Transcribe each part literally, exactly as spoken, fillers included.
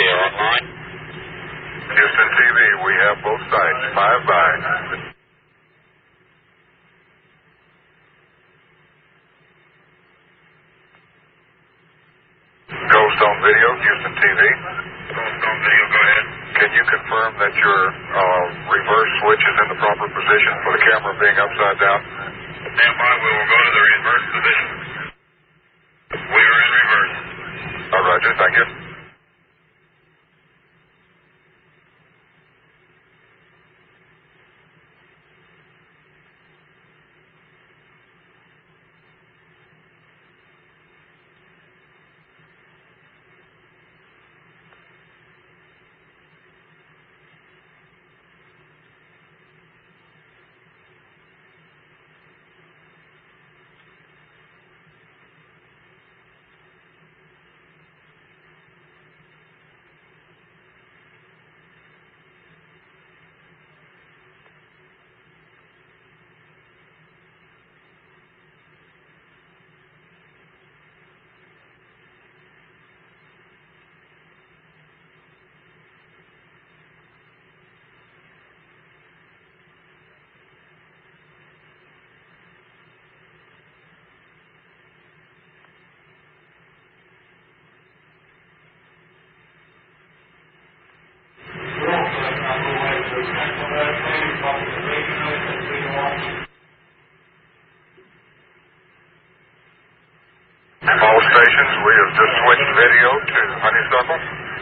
video online. Houston T V, we have both sides. Five by. Goldstone Video, Houston T V. Goldstone Video, go ahead. Can you confirm that your uh, reverse switch is in the proper position for the camera being upside down? Stand by, we will go to the reverse position. We are in reverse. All right, Roger, thank you. All stations, we have just switched video to Honeysuckle.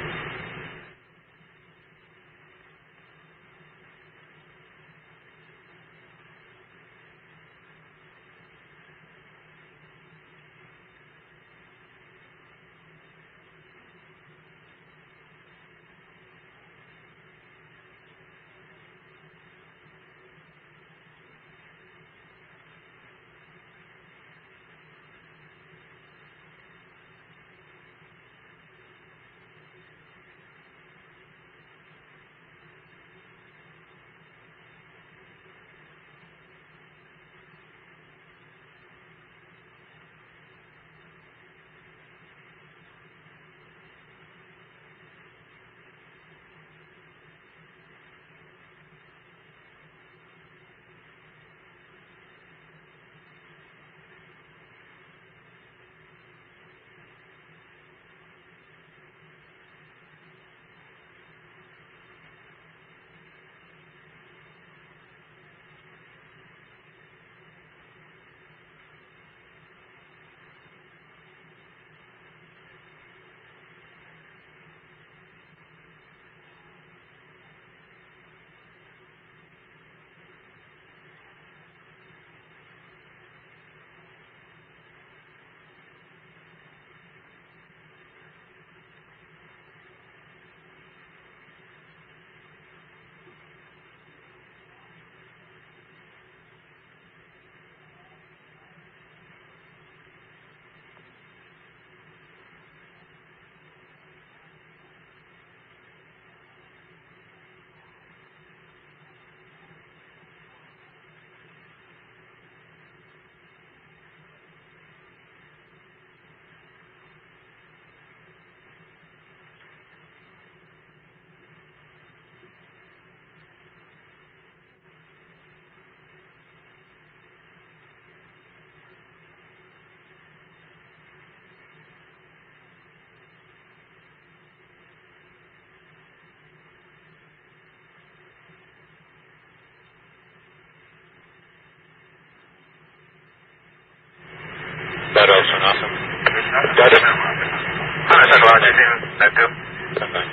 That also nothing. Got it? Honeysuckle, Roger, that too. Okay.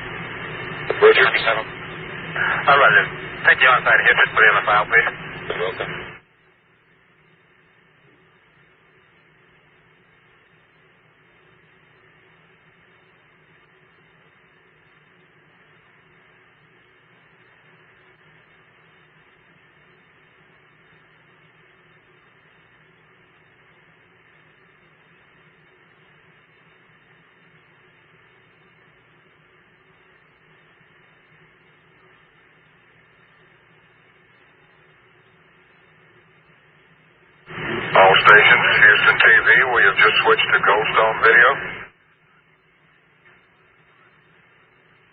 Roger, Honeysuckle. All right, then. Take you outside here, just put it in the file, please. You're welcome. All stations, Houston T V, we have just switched to Goldstone Video.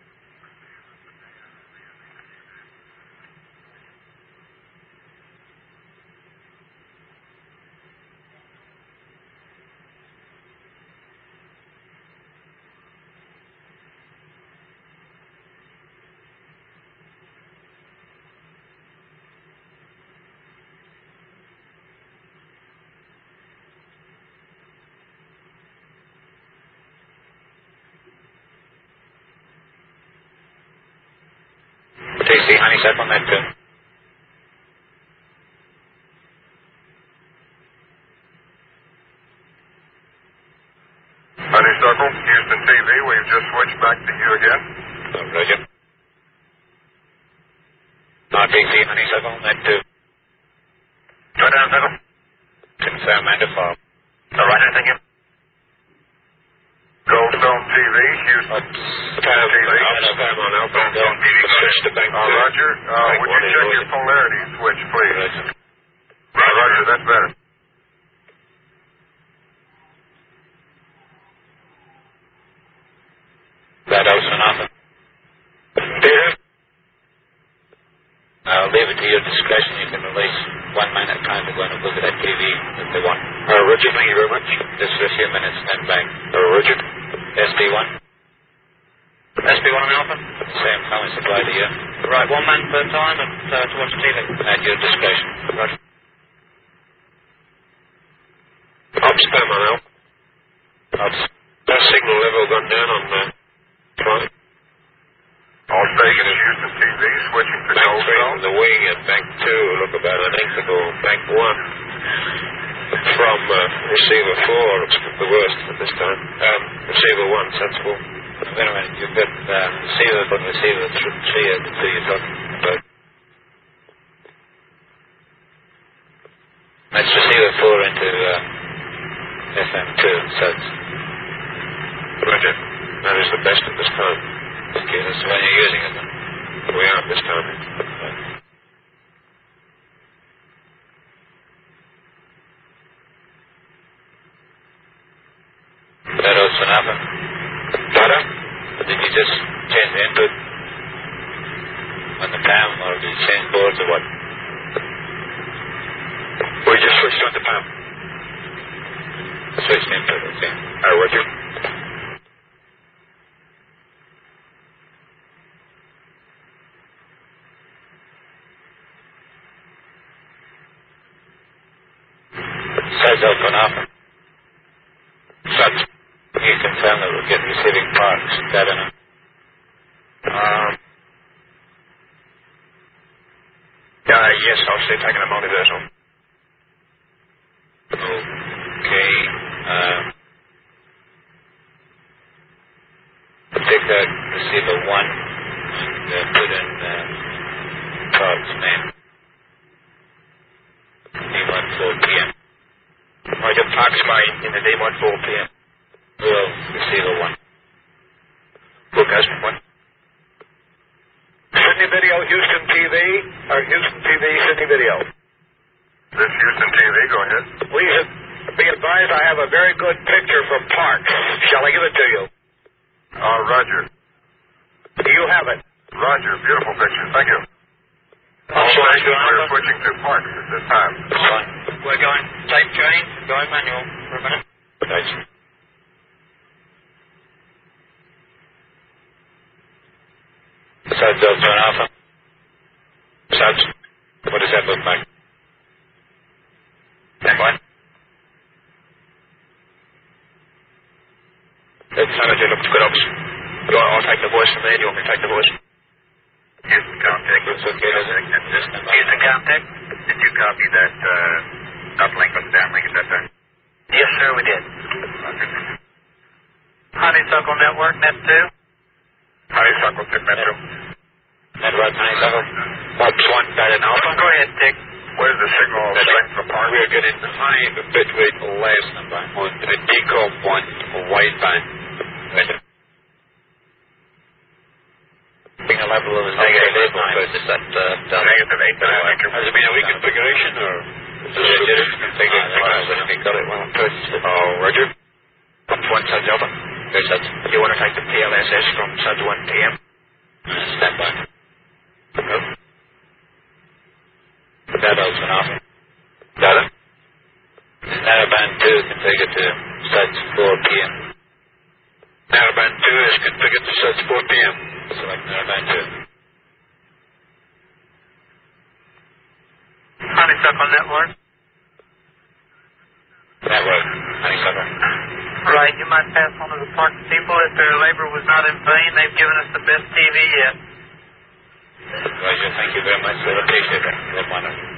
T C Honeysuckle, net two. Honeysuckle, Houston T V, we've just switched back to you again. Oh, Roger. R T C Honeysuckle, net two. Go down, Honeysuckle. Confirm and default. All right, thank you. Goldstone T V, Houston Oops. T V. Confirm on Alpha. Goldstone T V, go Switch to ahead. bank Uh, two. Roger, uh, Bank would one you is check Roger. your polarity switch, please? Roger. Uh, Roger, that's better. That Alpha Alpha. Peter? I'll leave it to your discretion. You can release one man at a time to go and look at that T V if they want. Uh, Roger, thank you very much. Just for a few minutes, then back. Uh, Roger. S B one. S B one on Alpha? Same power supply to you. Right, one man per time and, uh, to watch T V. At your discretion. Roger. Ops spam on Alpha. Ops. That signal level gone down on uh, flight. All stations, Houston T V, switching to Bank three Goldstone. from the wing and bank two look about identical. Bank one from uh, receiver four looks the worst at this time. Um, receiver one, sensible. Wait a minute. You've got uh, receiver and receiver th- three of the two you're talking about. Let's receiver four into uh, F M two. So it's, Roger. That is the best at this time. okay, that's the one you're using, isn't it? We are at this time. That also Alpha. Data? Did you just change the input on the PAM, or did you change boards or what? We just switched on to PAM. Switched input, okay. Uh, Roger. Size Alpha and Alpha. Suds. You confirm that we'll get receiving parts. That enough? Um, uh, yes, I'll stay taking a multiversal. Okay. Um, take that receiver one and uh, put in uh, Park's name. D one four P M. Roger, Park's mine in the D one four P M. Well, receiver one. Book has one. Sydney Video, Houston T V, or Houston T V, Sydney Video. This Houston T V, go ahead. Please be advised I have a very good picture from Parks. Shall I give it to you? Uh, Roger. Do you have it? Roger, beautiful picture. Thank you. All I'll show stations, you we're on switching to Parks at this time. Fine. We're going tape change, going manual for a minute. Right. Suds Alpha and Alpha. Suds. What does that look like? Stand by. That sounded it looks good, Ops. You want, I'll take the voice from there. Do you want me to take the voice? Houston contact. Looks okay, does it? Houston contact. Did you copy that uh, uplink or downlink at that time? Yes, sir, we did. Honeysuckle Network, Net two. Honeysuckle, Tick Metro. Network Honeysuckle. Ops one, Data Alpha. Go ahead, Dick. What is the signal strength for Parks? We're getting high bitrate last number on a decom one wideband. Being a level of Okay, negative level eight. is that uh, Negative eight dynamic. Has it been a reconfiguration or? Is it a different configuration? I think got it when I purchased it. Oh, Roger. Ops one, Suds Alpha. Okay, Suds. You want to take the P L S S from Suds one P M? Stand by. No. That also an Alpha. Data. Narrowband two configured to Suds four P M. Narrowband two is configured to Suds four P M. Select Narrowband two. Honeysuckle Network. Network Honeysuckle. Right, you might pass on to the park people. If their labor was not in vain, they've given us the best T V yet. Roger. Thank you very much. I appreciate that. Good morning.